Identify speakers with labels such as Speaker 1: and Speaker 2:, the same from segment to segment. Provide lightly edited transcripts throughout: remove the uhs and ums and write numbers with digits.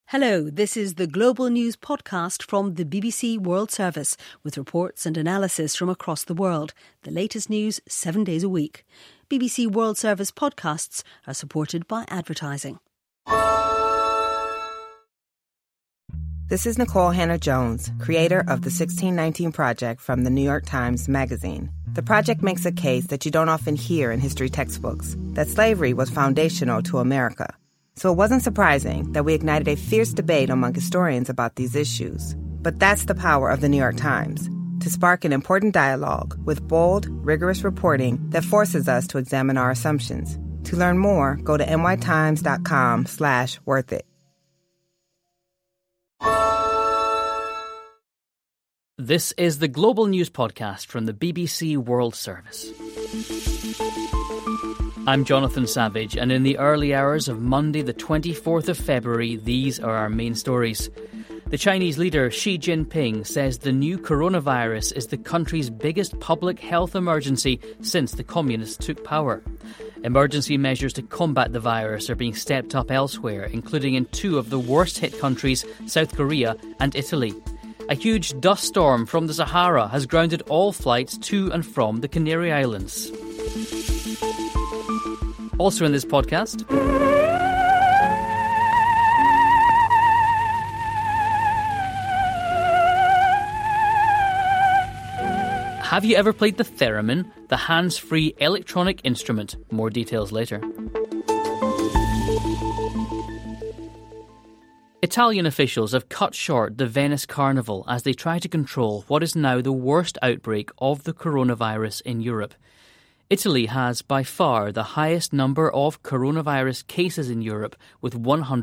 Speaker 1: Hello, this is the Global News podcast from the BBC World Service with reports and analysis from across the world. The latest news 7 days a week. BBC World Service podcasts are supported by advertising.
Speaker 2: This is Nicole Hannah-Jones, creator of the 1619 Project from the New York Times Magazine. The project makes a case that you don't often hear in history textbooks, that slavery was foundational to America. So it wasn't surprising that we ignited a fierce debate among historians about these issues. But that's the power of the New York Times, to spark an important dialogue with bold, rigorous reporting that forces us to examine our assumptions. To learn more, go to nytimes.com/worthit.
Speaker 3: This is the Global News Podcast from the BBC World Service. I'm Jonathan Savage, and in the early hours of Monday the 24th of February, these are our main stories. The Chinese leader Xi Jinping says the new coronavirus is the country's biggest public health emergency since the communists took power. Emergency measures to combat the virus are being stepped up elsewhere, including in two of the worst-hit countries, South Korea and Italy. A huge dust storm from the Sahara has grounded all flights to and from the Canary Islands. Also in this podcast, have you ever played the theremin, the hands-free electronic instrument? More details later. Italian officials have cut short the Venice Carnival as they try to control what is now the worst outbreak of the coronavirus in Europe. Italy has by far the highest number of coronavirus cases in Europe, with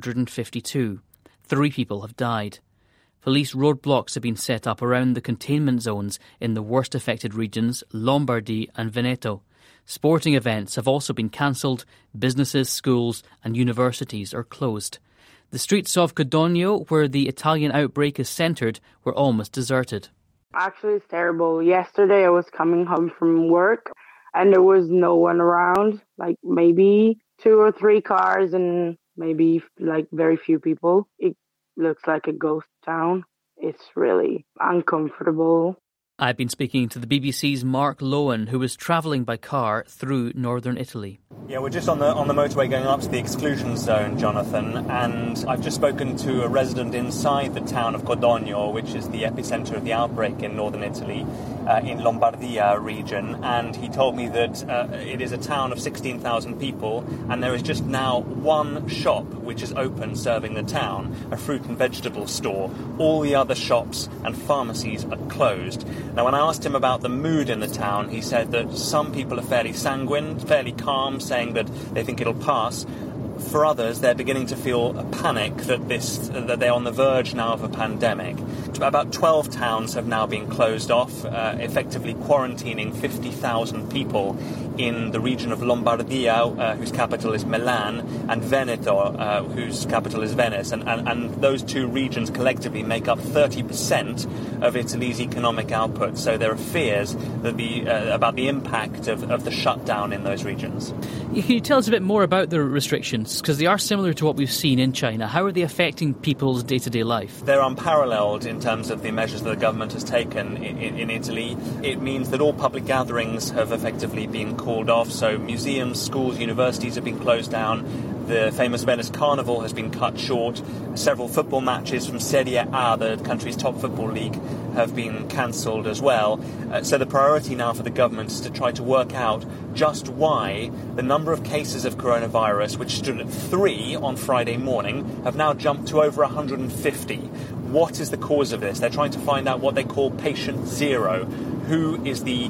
Speaker 3: 152. 3 people have died. Police roadblocks have been set up around the containment zones in the worst affected regions, Lombardy and Veneto. Sporting events have also been cancelled. Businesses, schools and universities are closed. The streets of Codogno, where the Italian outbreak is centred, were almost deserted.
Speaker 4: Actually, it's terrible. Yesterday I was coming home from work and there was no one around, like maybe 2 or 3 cars and maybe like very few people. It looks like a ghost town. It's really uncomfortable.
Speaker 3: I've been speaking to the BBC's Mark Lowen, who was travelling by car through northern Italy.
Speaker 5: Yeah, we're just on the motorway going up to the exclusion zone, Jonathan, and I've just spoken to a resident inside the town of Codogno, which is the epicentre of the outbreak in northern Italy, in Lombardia region, and he told me that it is a town of 16,000 people, and there is just now one shop which is open serving the town, a fruit and vegetable store. All the other shops and pharmacies are closed. Now, when I asked him about the mood in the town, he said that some people are fairly sanguine, fairly calm, saying that they think it'll pass. For others, they're beginning to feel a panic that they're on the verge now of a pandemic. About 12 towns have now been closed off, effectively quarantining 50,000 people in the region of Lombardia, whose capital is Milan, and Veneto, whose capital is Venice. And those two regions collectively make up 30% of Italy's economic output. So there are fears that about the impact of the shutdown in those regions.
Speaker 3: Can you tell us a bit more about the restrictions? Because they are similar to what we've seen in China. How are they affecting people's day-to-day life?
Speaker 5: They're unparalleled in terms of the measures that the government has taken in Italy. It means that all public gatherings have effectively been called off. So museums, schools, universities have been closed down. The famous Venice Carnival has been cut short. Several football matches from Serie A, the country's top football league, have been cancelled as well. So the priority now for the government is to try to work out just why the number of cases of coronavirus, which stood at 3 on Friday morning, have now jumped to over 150. What is the cause of this? They're trying to find out what they call patient zero. Who is the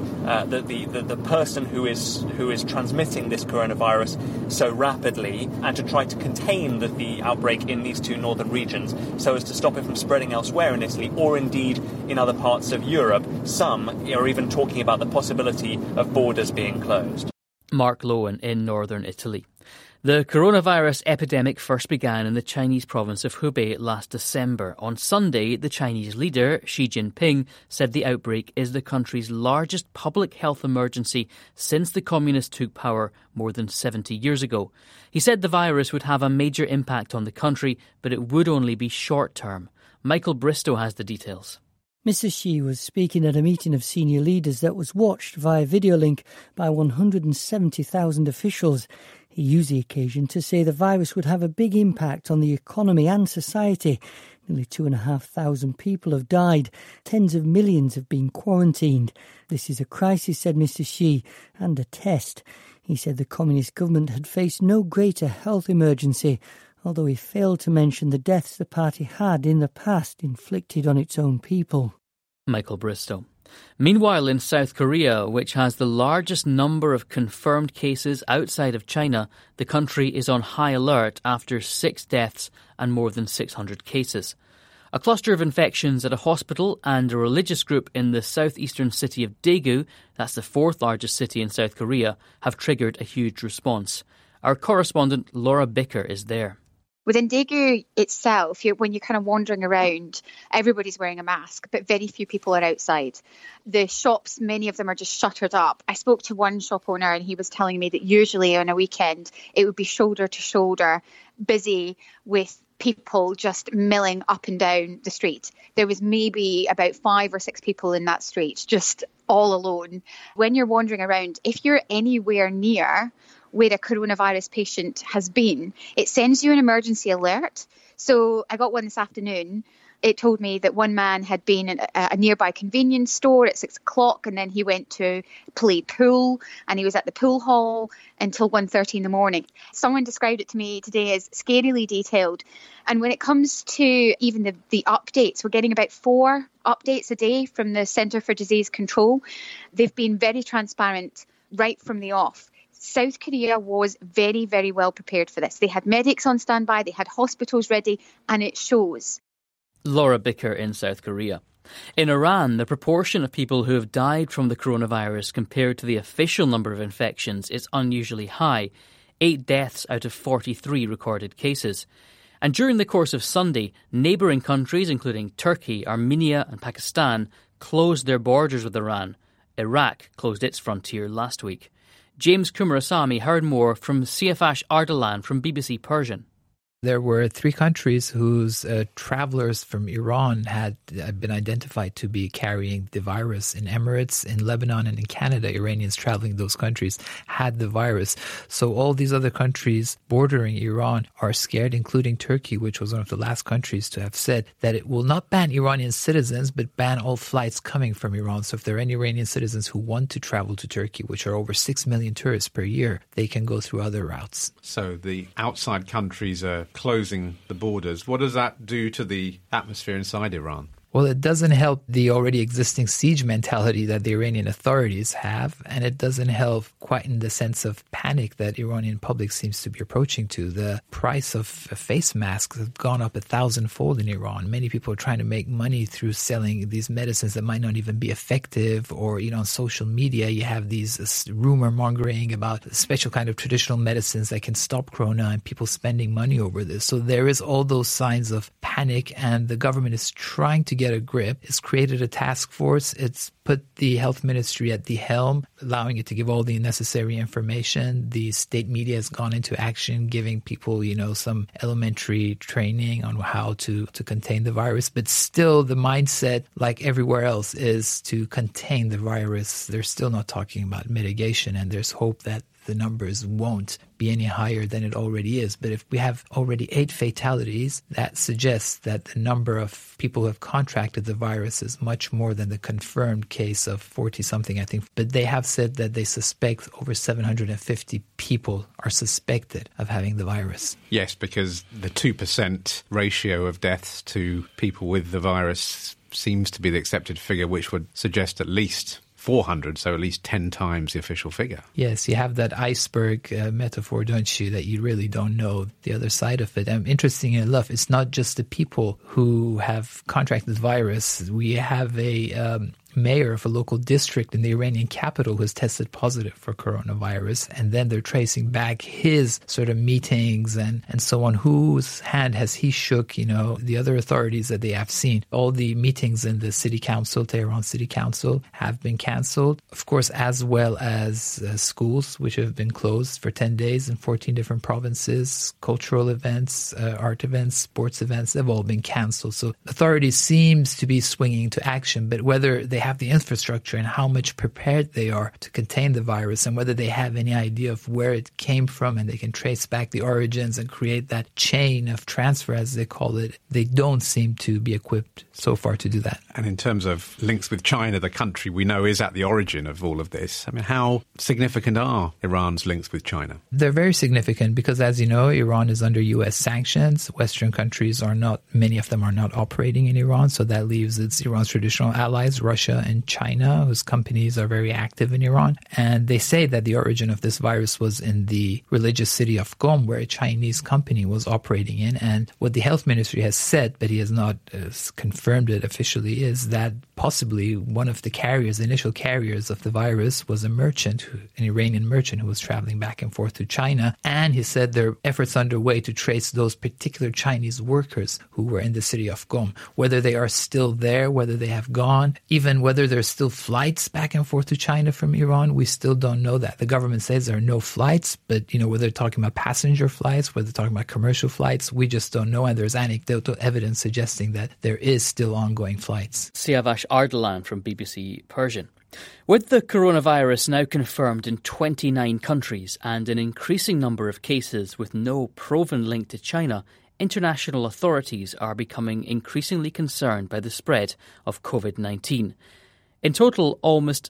Speaker 5: person who is transmitting this coronavirus so rapidly, and to try to contain the outbreak in these two northern regions so as to stop it from spreading elsewhere in Italy or indeed in other parts of Europe. Some are even talking about the possibility of borders being closed.
Speaker 3: Mark Lowen in northern Italy. The coronavirus epidemic first began in the Chinese province of Hubei last December. On Sunday, the Chinese leader, Xi Jinping, said the outbreak is the country's largest public health emergency since the communists took power more than 70 years ago. He said the virus would have a major impact on the country, but it would only be short-term. Michael Bristow has the details.
Speaker 6: Mr. Xi was speaking at a meeting of senior leaders that was watched via video link by 170,000 officials. He used the occasion to say the virus would have a big impact on the economy and society. Nearly 2,500 people have died. Tens of millions have been quarantined. This is a crisis, said Mr. Xi, and a test. He said the communist government had faced no greater health emergency, although he failed to mention the deaths the party had in the past inflicted on its own people.
Speaker 3: Michael Bristow. Meanwhile, in South Korea, which has the largest number of confirmed cases outside of China, the country is on high alert after 6 deaths and more than 600 cases. A cluster of infections at a hospital and a religious group in the southeastern city of Daegu, that's the 4th largest city in South Korea, have triggered a huge response. Our correspondent Laura Bicker is there.
Speaker 7: Within Daegu itself, when you're kind of wandering around, everybody's wearing a mask, but very few people are outside. The shops, many of them are just shuttered up. I spoke to one shop owner and he was telling me that usually on a weekend, it would be shoulder to shoulder, busy with people just milling up and down the street. There was maybe about 5 or 6 people in that street, just all alone. When you're wandering around, if you're anywhere near where a coronavirus patient has been, it sends you an emergency alert. So I got one this afternoon. It told me that one man had been in a nearby convenience store at 6 o'clock, and then he went to play pool, and he was at the pool hall until 1:30 in the morning. Someone described it to me today as scarily detailed. And when it comes to even the updates, we're getting about 4 updates a day from the Centre for Disease Control. They've been very transparent right from the off. South Korea was very, very well prepared for this. They had medics on standby, they had hospitals ready, and it shows.
Speaker 3: Laura Bicker in South Korea. In Iran, the proportion of people who have died from the coronavirus compared to the official number of infections is unusually high, 8 deaths out of 43 recorded cases. And during the course of Sunday, neighbouring countries, including Turkey, Armenia and Pakistan, closed their borders with Iran. Iraq closed its frontier last week. James Kumarasamy heard more from Siafash Ardalan from BBC Persian.
Speaker 8: There were 3 countries whose travellers from Iran had been identified to be carrying the virus. In Emirates, in Lebanon, and in Canada, Iranians travelling those countries had the virus. So all these other countries bordering Iran are scared, including Turkey, which was one of the last countries to have said that it will not ban Iranian citizens, but ban all flights coming from Iran. So if there are any Iranian citizens who want to travel to Turkey, which are over 6 million tourists per year, they can go through other routes.
Speaker 9: So the outside countries are closing the borders. What does that do to the atmosphere inside Iran?
Speaker 8: Well, it doesn't help the already existing siege mentality that the Iranian authorities have, and it doesn't help quite in the sense of panic that Iranian public seems to be approaching to. The price of face masks has gone up 1,000-fold in Iran. Many people are trying to make money through selling these medicines that might not even be effective, or, on social media you have these rumor mongering about special kind of traditional medicines that can stop corona and people spending money over this. So there is all those signs of panic, and the government is trying to get a grip. It's created a task force. It's put the health ministry at the helm, allowing it to give all the necessary information. The state media has gone into action, giving people, some elementary training on how to contain the virus. But still, the mindset, like everywhere else, is to contain the virus. They're still not talking about mitigation, and there's hope that the numbers won't be any higher than it already is. But if we have already 8 fatalities, that suggests that the number of people who have contracted the virus is much more than the confirmed case of 40-something, I think. But they have said that they suspect over 750 people are suspected of having the virus.
Speaker 9: Yes, because the 2% ratio of deaths to people with the virus seems to be the accepted figure, which would suggest at least 400, so at least 10 times the official figure.
Speaker 8: Yes, you have that iceberg metaphor, don't you, that you really don't know the other side of it. And interesting enough, it's not just the people who have contracted the virus. We have a mayor of a local district in the Iranian capital who has tested positive for coronavirus. And then they're tracing back his sort of meetings and so on. Whose hand has he shook, the other authorities that they have seen. All the meetings in the city council, Tehran city council, have been cancelled. Of course, as well as schools, which have been closed for 10 days in 14 different provinces. Cultural events, art events, sports events, they've all been cancelled. So authorities seems to be swinging to action, but whether they have the infrastructure and how much prepared they are to contain the virus and whether they have any idea of where it came from and they can trace back the origins and create that chain of transfer, as they call it, they don't seem to be equipped so far to do that.
Speaker 9: And in terms of links with China, the country we know is at the origin of all of this, how significant are Iran's links with China?
Speaker 8: They're very significant because, as you know, Iran is under U.S. sanctions. Western countries are not, many of them are not operating in Iran, so that leaves Iran's traditional allies, Russia and China, whose companies are very active in Iran. And they say that the origin of this virus was in the religious city of Qom, where a Chinese company was operating in. And what the health ministry has said, but he has not confirmed it officially, is that possibly one of the carriers, the initial carriers of the virus, was a merchant, an Iranian merchant who was traveling back and forth to China. And he said there are efforts underway to trace those particular Chinese workers who were in the city of Qom, whether they are still there, whether they have gone, even whether there's still flights back and forth to China from Iran. We still don't know that. The government says there are no flights, but whether they're talking about passenger flights, whether they're talking about commercial flights, we just don't know. And there's anecdotal evidence suggesting that there is still ongoing flights.
Speaker 3: Siavash Ardalan from BBC Persian. With the coronavirus now confirmed in 29 countries and an increasing number of cases with no proven link to China, international authorities are becoming increasingly concerned by the spread of COVID-19. In total, almost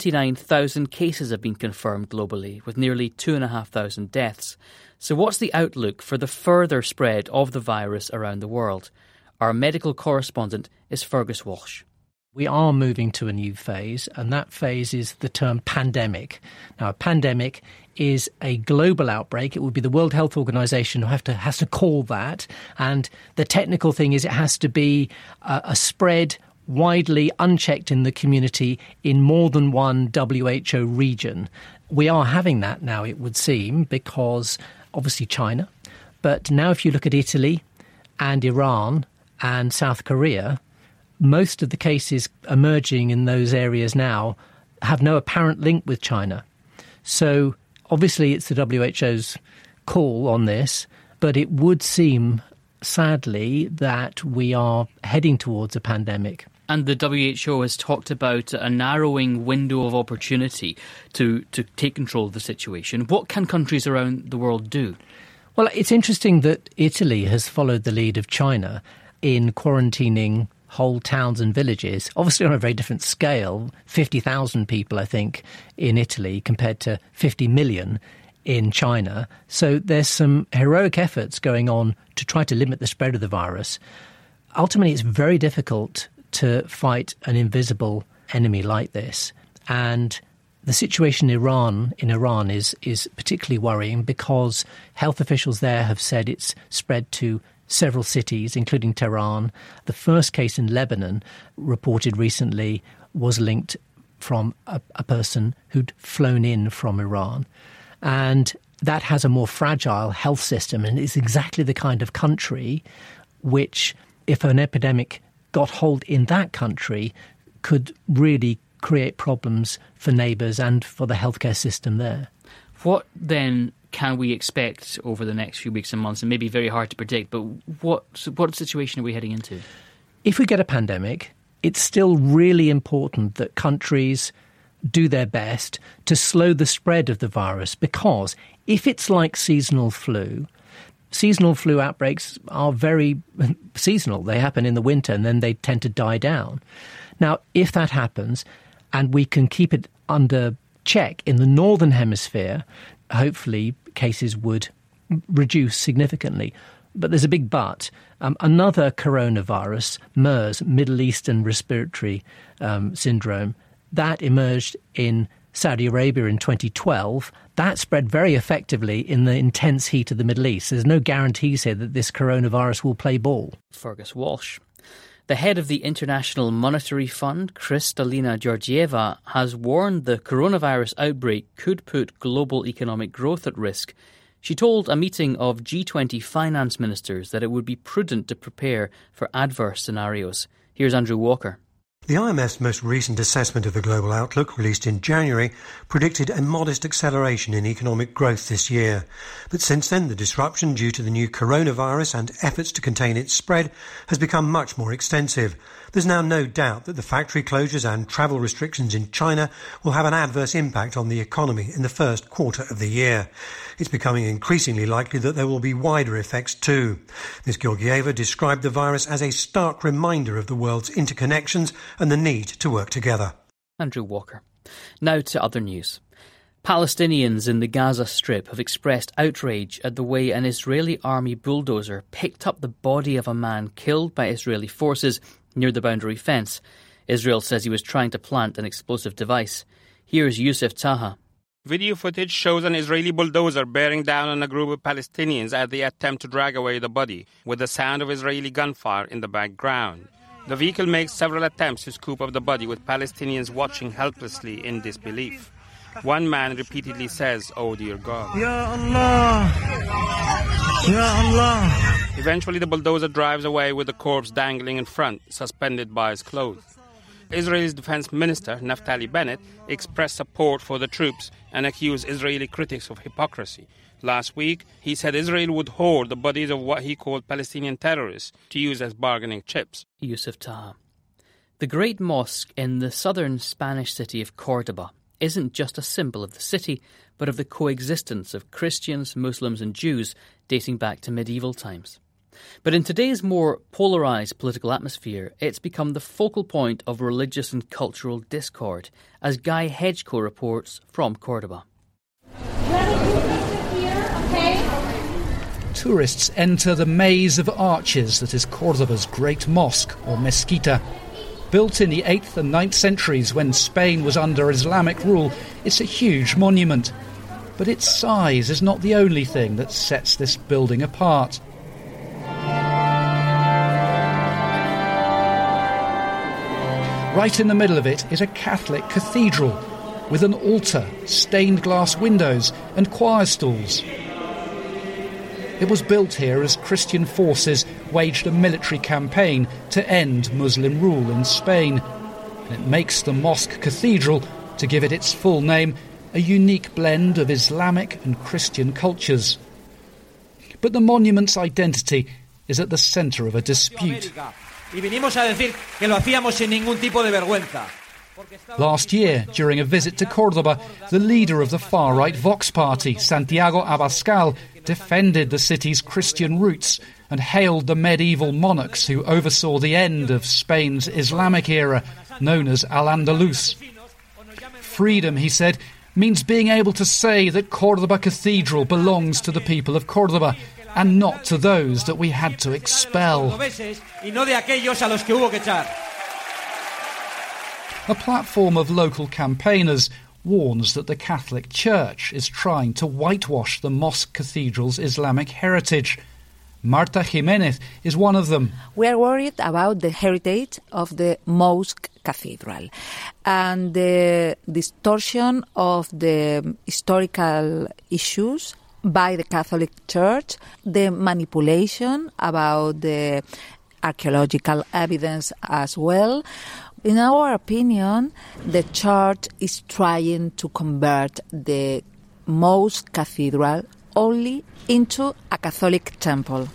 Speaker 3: 79,000 cases have been confirmed globally, with nearly 2,500 deaths. So what's the outlook for the further spread of the virus around the world? Our medical correspondent is Fergus Walsh.
Speaker 10: We are moving to a new phase, and that phase is the term pandemic. Now, a pandemic is a global outbreak. It would be the World Health Organization who has to call that. And the technical thing is it has to be a spread widely unchecked in the community in more than one WHO region. We are having that now, it would seem, because obviously China. But now if you look at Italy and Iran and South Korea, most of the cases emerging in those areas now have no apparent link with China. So obviously it's the WHO's call on this, but it would seem, sadly, that we are heading towards a pandemic.
Speaker 3: And the WHO has talked about a narrowing window of opportunity to take control of the situation. What can countries around the world do?
Speaker 10: Well, it's interesting that Italy has followed the lead of China in quarantining whole towns and villages, obviously on a very different scale, 50,000 people, I think, in Italy compared to 50 million in China. So there's some heroic efforts going on to try to limit the spread of the virus. Ultimately, it's very difficult to fight an invisible enemy like this. And the situation in Iran is particularly worrying because health officials there have said it's spread to several cities, including Tehran. The first case in Lebanon, reported recently, was linked from a person who'd flown in from Iran. And that has a more fragile health system, and it's exactly the kind of country which, if an epidemic got hold in that country, could really create problems for neighbours and for the healthcare system there.
Speaker 3: What then can we expect over the next few weeks and months? And maybe very hard to predict, but what situation are we heading into?
Speaker 10: If we get a pandemic, it's still really important that countries do their best to slow the spread of the virus, because if it's like seasonal flu outbreaks are very seasonal. They happen in the winter and then they tend to die down. Now, if that happens and we can keep it under check in the northern hemisphere, hopefully cases would reduce significantly. But there's a big but. Another coronavirus, MERS, Middle Eastern Respiratory Syndrome, that emerged in Saudi Arabia in 2012. That spread very effectively in the intense heat of the Middle East. There's no guarantees here that this coronavirus will play ball.
Speaker 3: Fergus Walsh. The head of the International Monetary Fund, Kristalina Georgieva, has warned the coronavirus outbreak could put global economic growth at risk. She told a meeting of G20 finance ministers that it would be prudent to prepare for adverse scenarios. Here's Andrew Walker.
Speaker 11: The IMF's most recent assessment of the global outlook, released in January, predicted a modest acceleration in economic growth this year. But since then, the disruption due to the new coronavirus and efforts to contain its spread has become much more extensive. There's now no doubt that the factory closures and travel restrictions in China will have an adverse impact on the economy in the first quarter of the year. It's becoming increasingly likely that there will be wider effects too. Ms. Georgieva described the virus as a stark reminder of the world's interconnections and the need to work together.
Speaker 3: Andrew Walker. Now to other news. Palestinians in the Gaza Strip have expressed outrage at the way an Israeli army bulldozer picked up the body of a man killed by Israeli forces near the boundary fence. Israel says he was trying to plant an explosive device. Here's Youssef Taha.
Speaker 12: Video footage shows an Israeli bulldozer bearing down on a group of Palestinians as they attempt to drag away the body, with the sound of Israeli gunfire in the background. The vehicle makes several attempts to scoop up the body, with Palestinians watching helplessly in disbelief. One man repeatedly says, "Oh dear God." Ya Allah! Ya Allah! Eventually the bulldozer drives away with the corpse dangling in front, suspended by his clothes. Israel's defense minister, Naftali Bennett, expressed support for the troops and accused Israeli critics of hypocrisy. Last week, he said Israel would hoard the bodies of what he called Palestinian terrorists to use as bargaining chips.
Speaker 3: Youssef Taha. The Great Mosque in the southern Spanish city of Cordoba isn't just a symbol of the city, but of the coexistence of Christians, Muslims and Jews dating back to medieval times. But in today's more polarised political atmosphere, it's become the focal point of religious and cultural discord, as Guy Hedgecoe reports from Cordoba.
Speaker 13: Tourists enter the maze of arches that is Cordoba's great mosque, or mezquita. Built in the 8th and 9th centuries when Spain was under Islamic rule, it's a huge monument. But its size is not the only thing that sets this building apart. Right in the middle of it is a Catholic cathedral with an altar, stained glass windows and choir stalls. It was built here as Christian forces waged a military campaign to end Muslim rule in Spain. And it makes the mosque cathedral, to give it its full name, a unique blend of Islamic and Christian cultures. But the monument's identity is at the centre of a dispute. Last year, during a visit to Cordoba, the leader of the far-right Vox party, Santiago Abascal, defended the city's Christian roots and hailed the medieval monarchs who oversaw the end of Spain's Islamic era, known as Al-Andalus. Freedom, he said, means being able to say that Cordoba Cathedral belongs to the people of Cordoba and not to those that we had to expel. A platform of local campaigners warns that the Catholic Church is trying to whitewash the mosque cathedral's Islamic heritage. Marta Jimenez is one of them.
Speaker 14: We are worried about the heritage of the mosque cathedral and the distortion of the historical issues by the Catholic Church, the manipulation about the archaeological evidence as well. In our opinion, the Church is trying to convert the mosque cathedral only into a Catholic temple.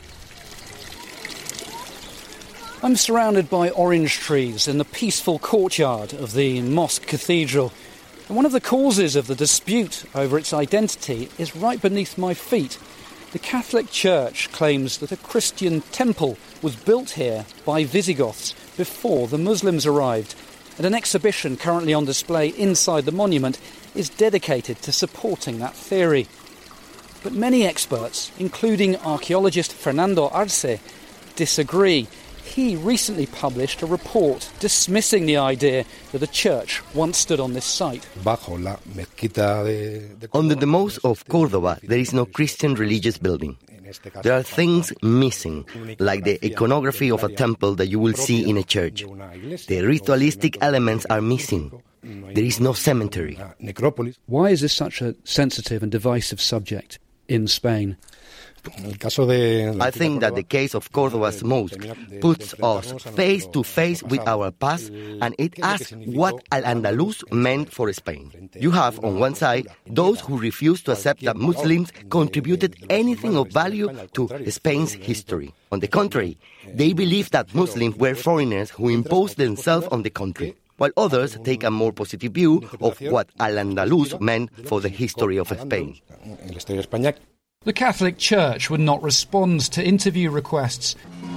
Speaker 13: I'm surrounded by orange trees in the peaceful courtyard of the mosque cathedral. And one of the causes of the dispute over its identity is right beneath my feet. The Catholic Church claims that a Christian temple was built here by Visigoths before the Muslims arrived, and an exhibition currently on display inside the monument is dedicated to supporting that theory. But many experts, including archaeologist Fernando Arce, disagree. He recently published a report dismissing the idea that a church once stood on this site.
Speaker 15: Under the mosque of Cordoba, there is no Christian religious building. There are things missing, like the iconography of a temple that you will see in a church. The ritualistic elements are missing. There is no cemetery.
Speaker 13: Why is this such a sensitive and divisive subject in Spain?
Speaker 15: I think that the case of Cordoba's mosque puts us face to face with our past, and it asks what Al-Andalus meant for Spain. You have, on one side, those who refuse to accept that Muslims contributed anything of value to Spain's history. On the contrary, they believe that Muslims were foreigners who imposed themselves on the country, while others take a more positive view of what Al-Andalus meant for the history of Spain.
Speaker 13: The Catholic Church would not respond to interview requests.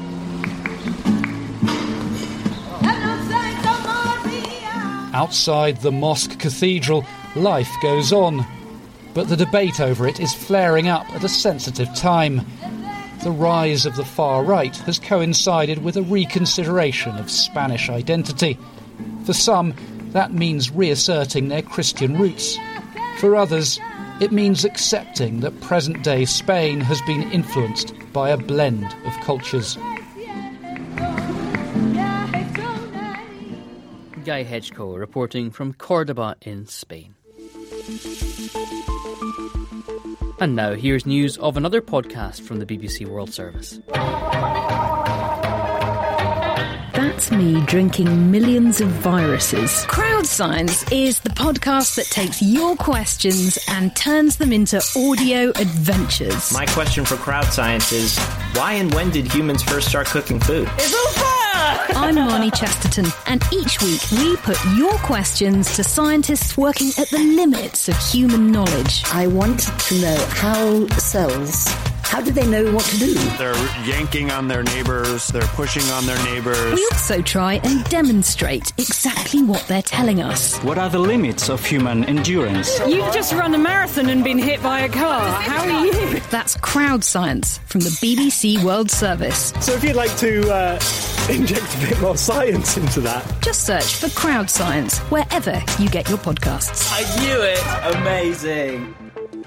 Speaker 13: Outside the mosque cathedral, life goes on. But the debate over it is flaring up at a sensitive time. The rise of the far right has coincided with a reconsideration of Spanish identity. For some, that means reasserting their Christian roots. For others, it means accepting that present-day Spain has been influenced by a blend of cultures.
Speaker 3: Guy Hedgecoe reporting from Cordoba in Spain. And now here's news of another podcast from the BBC World Service.
Speaker 1: That's me drinking millions of viruses. Crowd Science is the podcast that takes your questions and turns them into audio adventures.
Speaker 16: My question for Crowd Science is, why and when did humans first start cooking food?
Speaker 1: It's over! I'm Marnie Chesterton, and each week we put your questions to scientists working at the limits of human knowledge.
Speaker 17: I wanted to know how cells... How do they know what to do?
Speaker 18: They're yanking on their neighbors. They're pushing on their neighbors.
Speaker 1: We also try and demonstrate exactly what they're telling us.
Speaker 19: What are the limits of human endurance?
Speaker 20: You've just run a marathon and been hit by a car. How are you?
Speaker 1: That's Crowd Science from the BBC World Service.
Speaker 21: So if you'd like to inject a bit more science into that,
Speaker 1: just search for Crowd Science wherever you get your podcasts.
Speaker 16: I knew it! Amazing!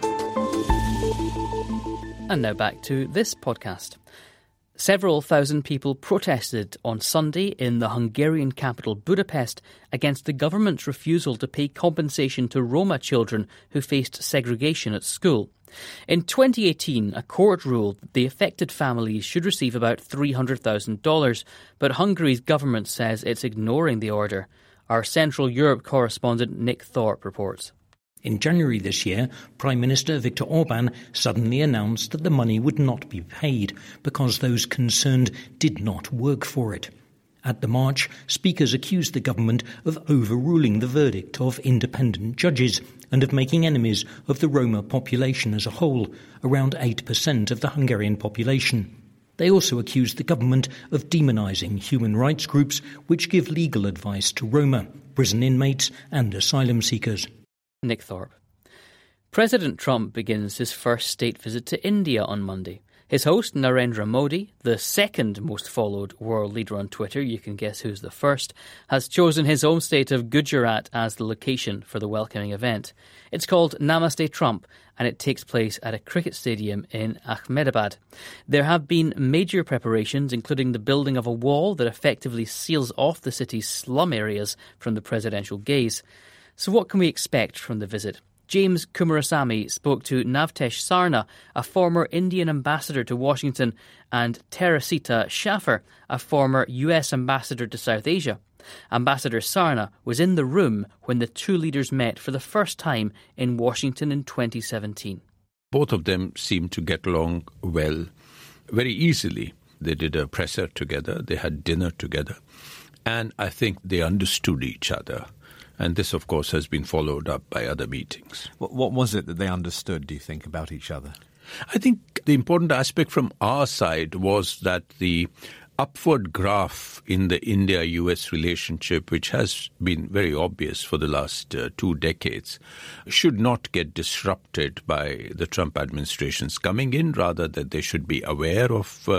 Speaker 3: And now back to this podcast. Several thousand people protested on Sunday in the Hungarian capital Budapest against the government's refusal to pay compensation to Roma children who faced segregation at school. In 2018, a court ruled that the affected families should receive about $300,000, but Hungary's government says it's ignoring the order. Our Central Europe correspondent Nick Thorpe reports.
Speaker 22: In January this year, Prime Minister Viktor Orban suddenly announced that the money would not be paid because those concerned did not work for it. At the march, speakers accused the government of overruling the verdict of independent judges and of making enemies of the Roma population as a whole, around 8% of the Hungarian population. They also accused the government of demonising human rights groups which give legal advice to Roma, prison inmates and asylum seekers.
Speaker 3: Nick Thorpe. President Trump begins his first state visit to India on Monday. His host, Narendra Modi, the second most followed world leader on Twitter, you can guess who's the first, has chosen his home state of Gujarat as the location for the welcoming event. It's called Namaste Trump, and it takes place at a cricket stadium in Ahmedabad. There have been major preparations, including the building of a wall that effectively seals off the city's slum areas from the presidential gaze. So what can we expect from the visit? James Kumarasamy spoke to Navtesh Sarna, a former Indian ambassador to Washington, and Teresita Schaffer, a former US ambassador to South Asia. Ambassador Sarna was in the room when the two leaders met for the first time in Washington in 2017.
Speaker 23: Both of them seemed to get along well, very easily. They did a presser together, they had dinner together, and I think they understood each other. And this, of course, has been followed up by other meetings.
Speaker 24: What was it that they understood, do you think, about each other?
Speaker 23: I think the important aspect from our side was that the upward graph in the India-US relationship, which has been very obvious for the last 2 decades, should not get disrupted by the Trump administration's coming in, rather that they should be aware of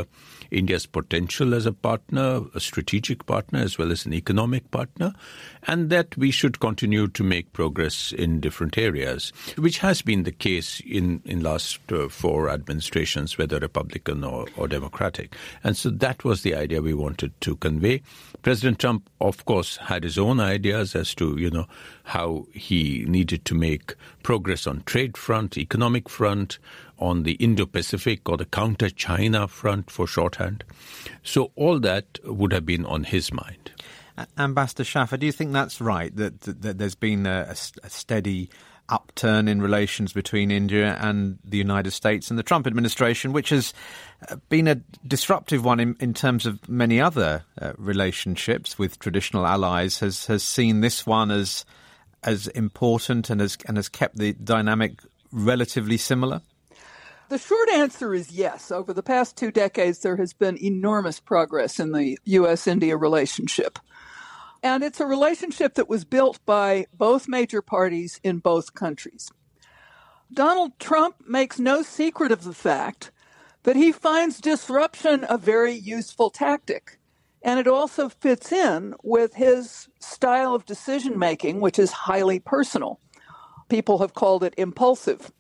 Speaker 23: India's potential as a partner, a strategic partner, as well as an economic partner, and that we should continue to make progress in different areas, which has been the case in last 4 administrations, whether Republican or Democratic. And so that was the idea we wanted to convey. President Trump, of course, had his own ideas as to, how he needed to make progress on trade front, economic front, on the Indo-Pacific or the counter-China front for shorthand. So all that would have been on his mind.
Speaker 24: Ambassador Schaffer, do you think that's right, that there's been a steady upturn in relations between India and the United States, and the Trump administration, which has been a disruptive one in terms of many other relationships with traditional allies, has seen this one as important and has kept the dynamic relatively similar?
Speaker 2: The short answer is yes. Over the past 2 decades, there has been enormous progress in the U.S.-India relationship. And it's a relationship that was built by both major parties in both countries. Donald Trump makes no secret of the fact that he finds disruption a very useful tactic. And it also fits in with his style of decision-making, which is highly personal. People have called it impulsive.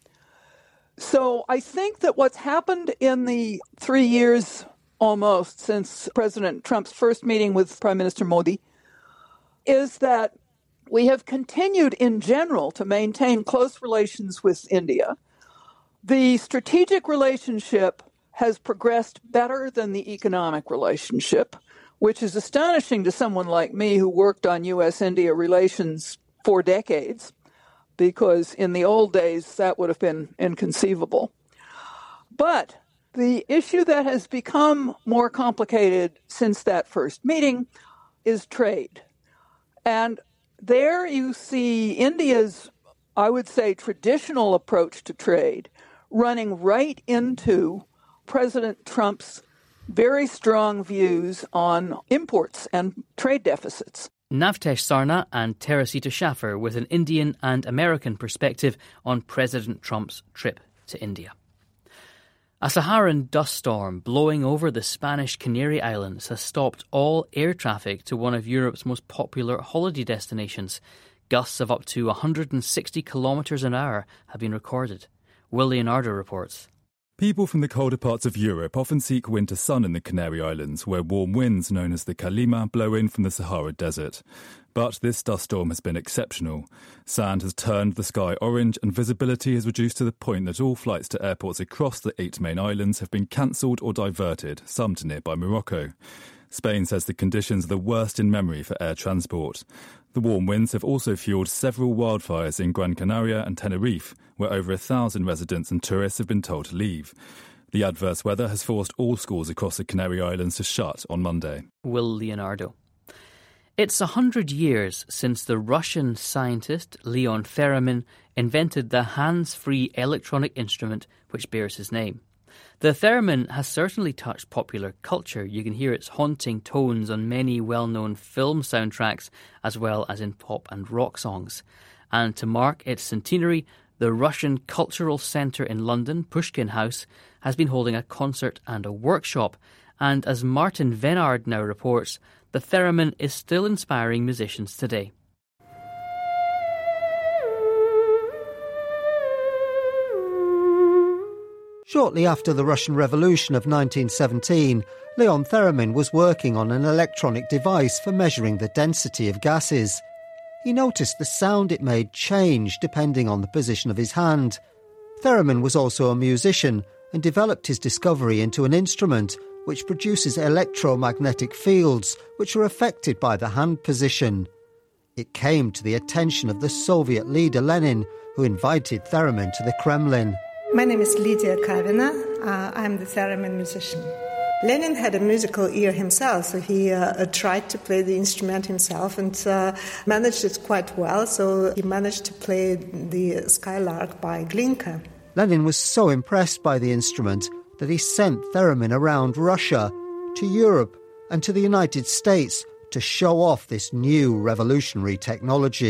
Speaker 2: So I think that what's happened in the 3 years almost since President Trump's first meeting with Prime Minister Modi is that we have continued in general to maintain close relations with India. The strategic relationship has progressed better than the economic relationship, which is astonishing to someone like me who worked on U.S.-India relations for decades, because in the old days that would have been inconceivable. But the issue that has become more complicated since that first meeting is trade. And there you see India's, I would say, traditional approach to trade running right into President Trump's very strong views on imports and trade deficits.
Speaker 3: Navtesh Sarna and Teresita Schaffer with an Indian and American perspective on President Trump's trip to India. A Saharan dust storm blowing over the Spanish Canary Islands has stopped all air traffic to one of Europe's most popular holiday destinations. Gusts of up to 160 kilometres an hour have been recorded. Will Leonardo reports.
Speaker 4: People from the colder parts of Europe often seek winter sun in the Canary Islands, where warm winds known as the Kalima blow in from the Sahara Desert. But this dust storm has been exceptional. Sand has turned the sky orange and visibility has reduced to the point that all flights to airports across the 8 main islands have been cancelled or diverted, some to nearby Morocco. Spain says the conditions are the worst in memory for air transport. The warm winds have also fuelled several wildfires in Gran Canaria and Tenerife, where over 1,000 residents and tourists have been told to leave. The adverse weather has forced all schools across the Canary Islands to shut on Monday.
Speaker 3: Will Leonardo. It's 100 years since the Russian scientist Leon Theremin invented the hands-free electronic instrument which bears his name. The theremin has certainly touched popular culture. You can hear its haunting tones on many well-known film soundtracks as well as in pop and rock songs. And to mark its centenary, the Russian Cultural Centre in London, Pushkin House, has been holding a concert and a workshop. And as Martin Venard now reports, the theremin is still inspiring musicians today.
Speaker 5: Shortly after the Russian Revolution of 1917, Leon Theremin was working on an electronic device for measuring the density of gases. He noticed the sound it made change depending on the position of his hand. Theremin was also a musician and developed his discovery into an instrument which produces electromagnetic fields which are affected by the hand position. It came to the attention of the Soviet leader Lenin, who invited Theremin to the Kremlin.
Speaker 6: My name is Lydia Kavina. I'm the theremin musician. Lenin had a musical ear himself, so he tried to play the instrument himself and managed it quite well. So he managed to play the Skylark by Glinka.
Speaker 5: Lenin was so impressed by the instrument that he sent theremin around Russia, to Europe and to the United States to show off this new revolutionary technology.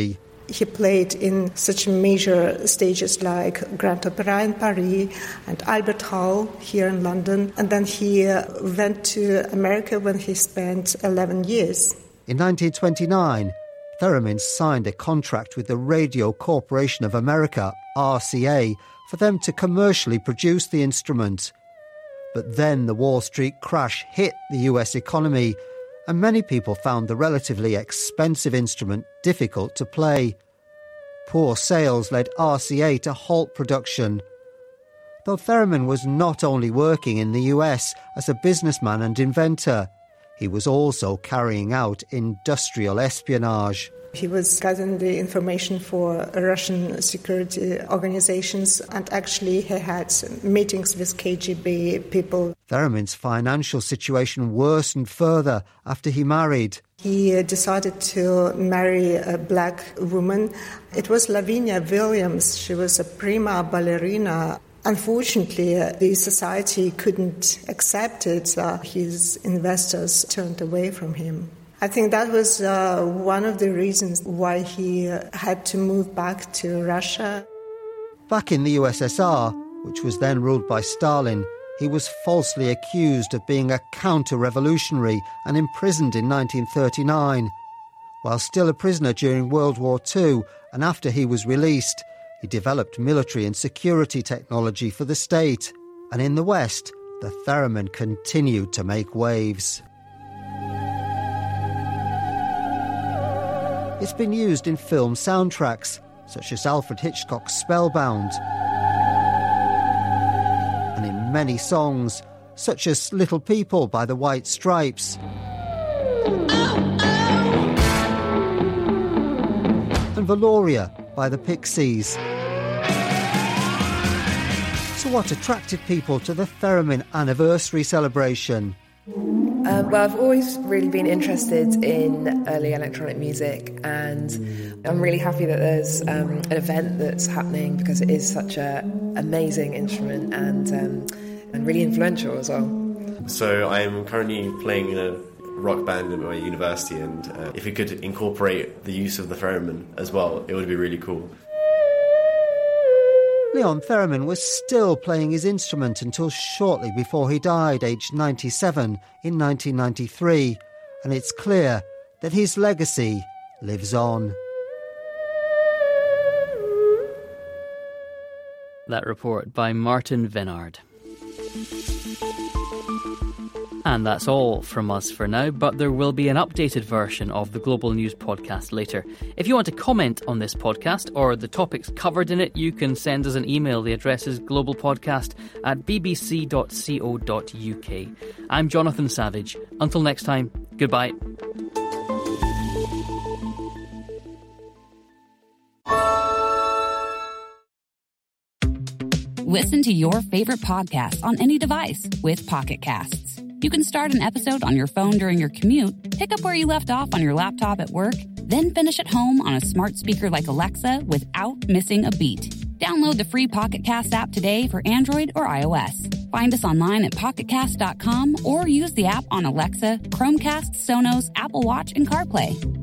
Speaker 6: He played in such major stages like Grand Opera in Paris and Albert Hall here in London. And then he went to America when he spent 11 years.
Speaker 5: In 1929, Theremin signed a contract with the Radio Corporation of America, RCA, for them to commercially produce the instrument. But then the Wall Street crash hit the US economy, and many people found the relatively expensive instrument difficult to play. Poor sales led RCA to halt production. Though Theremin was not only working in the US as a businessman and inventor, he was also carrying out industrial espionage.
Speaker 6: He was gathering the information for Russian security organizations, and actually he had meetings with KGB people.
Speaker 5: Theremin's financial situation worsened further after he married.
Speaker 6: He decided to marry a black woman. It was Lavinia Williams. She was a prima ballerina. Unfortunately, the society couldn't accept it. His investors turned away from him. I think that was one of the reasons why he had to move back to Russia.
Speaker 5: Back in the USSR, which was then ruled by Stalin, he was falsely accused of being a counter-revolutionary and imprisoned in 1939. While still a prisoner during World War II and after he was released, he developed military and security technology for the state. And in the West, the theremin continued to make waves. It's been used in film soundtracks, such as Alfred Hitchcock's Spellbound, and in many songs, such as Little People by the White Stripes, and Valoria by the Pixies. So what attracted people to the Theremin anniversary celebration?
Speaker 7: Well, I've always really been interested in early electronic music, and I'm really happy that there's an event that's happening because it is such an amazing instrument and really influential as well.
Speaker 8: So I'm currently playing in a rock band at my university, and if we could incorporate the use of the theremin as well, it would be really cool.
Speaker 5: Leon Theremin was still playing his instrument until shortly before he died, aged 97, in 1993, and it's clear that his legacy lives on.
Speaker 3: That report by Martin Vinard. And that's all from us for now, but there will be an updated version of the Global News podcast later. If you want to comment on this podcast or the topics covered in it, you can send us an email. The address is globalpodcast@bbc.co.uk. I'm Jonathan Savage. Until next time, goodbye.
Speaker 9: Listen to your favorite podcasts on any device with Pocket Casts. You can start an episode on your phone during your commute, pick up where you left off on your laptop at work, then finish at home on a smart speaker like Alexa without missing a beat. Download the free Pocket Cast app today for Android or iOS. Find us online at pocketcast.com or use the app on Alexa, Chromecast, Sonos, Apple Watch, and CarPlay.